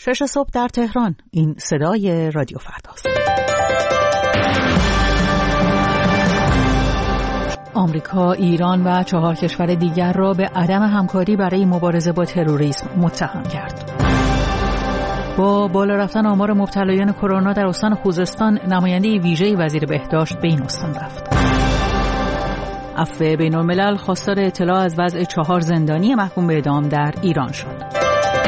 6 صبح در تهران. این صدای رادیو فرداست. آمریکا، ایران و 4 کشور دیگر را به عدم همکاری برای مبارزه با تروریسم متهم کرد. با بالا رفتن آمار مبتلایان کرونا در استان خوزستان، نماینده ویژه وزیر بهداشت به این استان رفت. عفو بین‌الملل خواستار اطلاع از وضع 4 زندانی محکوم به اعدام در ایران شد.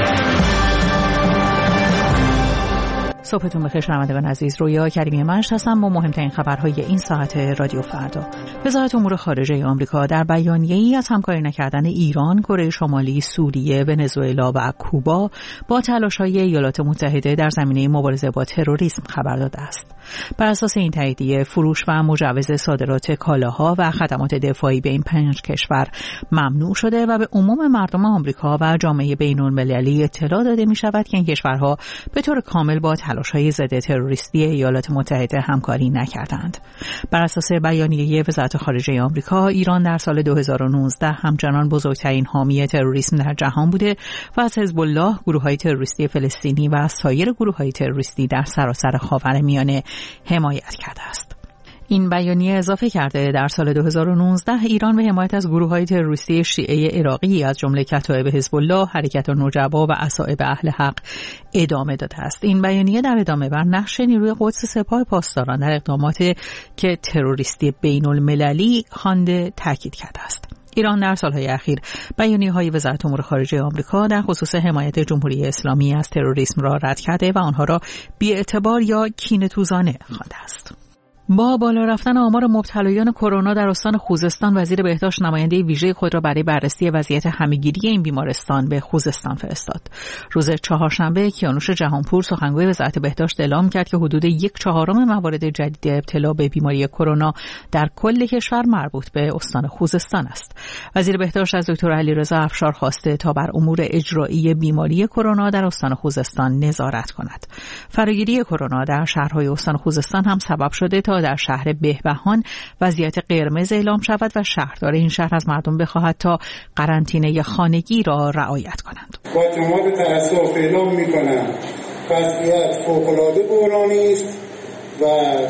صبحتون بخیر شنوندگان عزیز، رویا کریمی منش هستم با مهمترین خبرهای این ساعت رادیو فردا. وزارت امور خارجه آمریکا در بیانیه‌ای از همکاری نکردن ایران، کره شمالی، سوریه، ونزوئلا و کوبا با تلاش‌های ایالات متحده در زمینه مبارزه با تروریسم خبر داده است. بر اساس این تاییدیه، فروش و مجوز صادرات کالاها و خدمات دفاعی به این 5 کشور ممنوع شده و به عموم مردم آمریکا و جامعه بین‌المللی اطلاع داده می‌شود که این کشورها به طور کامل با تلاش‌های ضد تروریستی ایالات متحده همکاری نکردند. بر اساس بیانیه وزارت خارجه آمریکا، ایران در سال 2019 همچنان بزرگترین حامی تروریسم در جهان بوده و از حزب الله، گروه‌های تروریستی فلسطینی و سایر گروه‌های تروریستی در سراسر خاورمیانه حمایت کرده است. این بیانیه اضافه کرده در سال 2019 ایران به حمایت از گروه‌های تروریستی شیعه عراقی از جمله کتایب حزب الله، حرکت نجبا و اصائب اهل حق ادامه داده است. این بیانیه در ادامه بر نقش نیروی قدس سپاه پاسداران در اقدامات که تروریستی بین‌المللی خوانده تاکید کرده است. ایران در سالهای اخیر بیانیه‌های وزارت امور خارجه آمریکا در خصوص حمایت جمهوری اسلامی از تروریسم را رد کرده و آنها را بی‌اعتبار یا کینه‌توزانه خوانده است. با بالا رفتن آمار مبتلایان کرونا در استان خوزستان، وزیر بهداشت نماینده ویژه خود را برای بررسی وضعیت همه‌گیری این بیمارستان به خوزستان فرستاد. روز چهارشنبه کیانوش جهانپور، سخنگوی وزارت بهداشت، اعلام کرد که حدود 1/4 موارد جدید ابتلا به بیماری کرونا در کل کشور مربوط به استان خوزستان است. وزیر بهداشت از دکتر علیرضا افشار خواسته تا بر امور اجرایی بیماری کرونا در استان خوزستان نظارت کند. فراگیری کرونا در شهرهای استان خوزستان هم سبب شده تا در شهر بهبهان وضعیت قرمز اعلام شود و شهردار این شهر از مردم بخواهد تا قرنطینه خانگی را رعایت کنند. با تمام تأسف اعلام می‌کنم وضعیت فوق‌العاده بحرانی است و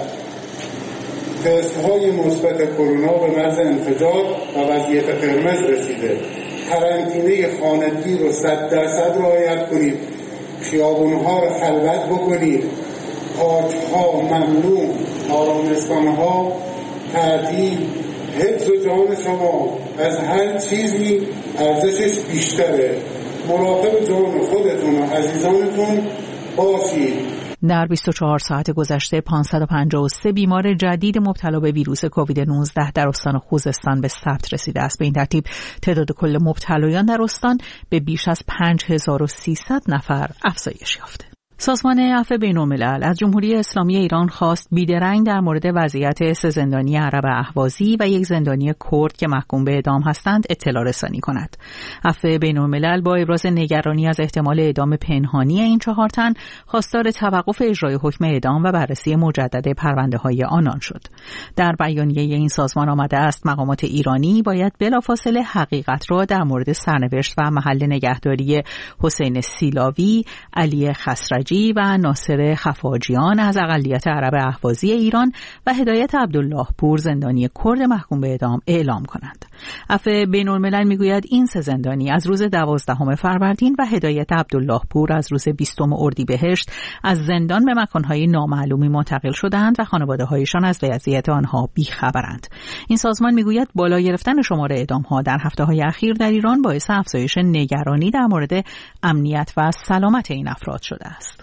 تست‌های مثبت کرونا به مرز انفجار و وضعیت قرمز رسیده. قرنطینه خانگی رو 100% رعایت کنید. خیابون‌ها رو خلوت بکنید. پارک‌ها ممنوع، آرامستان‌ها تعطیل. حفظ جان شما از هر چیزی ارزشش بیشتره. مراقب جان خودتون و عزیزانتون باشید. در 24 ساعت گذشته 553 بیمار جدید مبتلا به ویروس کووید 19 در استان خوزستان به ثبت رسیده است. به این ترتیب تعداد کل مبتلایان در استان به بیش از 5300 نفر افزایش یافته. سازمان عفو بین‌الملل از جمهوری اسلامی ایران خواست بیدرنگ در مورد وضعیت 3 زندانی عرب اهوازی و 1 زندانی کرد که محکوم به اعدام هستند اطلاع رسانی کند. عفو بین‌الملل با ابراز نگرانی از احتمال اعدام پنهانی این 4 تن خواستار توقف اجرای حکم اعدام و بررسی مجدد پرونده‌های آنان شد. در بیانیه این سازمان آمده است مقامات ایرانی باید بلافاصله حقیقت را در مورد سرنوشت و محل نگهداری حسین سیلاوی، علی خسرجی و ناصر خفاجیان از اقلیت عرب اهوازی ایران و هدایت عبدالله پور، زندانی کرد محکوم به اعدام، اعلام کنند. عفو بین‌الملل میگوید این 3 زندانی از روز 12 فروردین و هدایت عبدالله پور از روز 20 اردیبهشت از زندان به مکانهای نامعلومی منتقل شدند و خانواده‌هایشان از وضعیت آنها بیخبرند. این سازمان میگوید بالا گرفتن شمار اعدام‌ها در هفته‌های اخیر در ایران باعث افزایش نگرانی در مورد امنیت و سلامت این افراد شده است.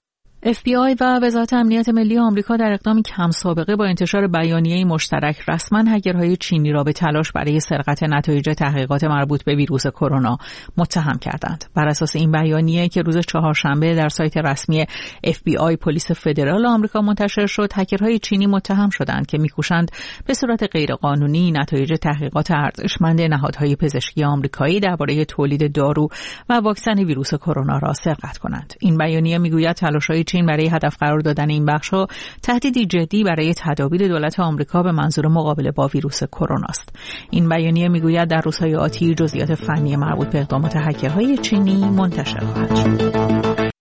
FBI و وزارت امنیت ملی آمریکا در اقدامی کم سابقه با انتشار بیانیه‌ای مشترک رسما هکرهای چینی را به تلاش برای سرقت نتایج تحقیقات مربوط به ویروس کرونا متهم کردند. بر اساس این بیانیه که روز چهارشنبه در سایت رسمی FBI پلیس فدرال آمریکا منتشر شد، هکرهای چینی متهم شدند که می‌کوشند به صورت غیرقانونی نتایج تحقیقات ارزشمند نهادهای پزشکی آمریکایی درباره تولید دارو و واکسن ویروس کرونا را سرقت کنند. این بیانیه می‌گوید تلاش‌های چین برای هدف قرار دادن این بخش‌ها تهدیدی جدی برای تدابیر دولت آمریکا به منظور مقابله با ویروس کرونا است. این بیانیه میگوید در روزهای آتی جزئیات فنی مربوط به اقدامات هکرهای چینی منتشر خواهد شد.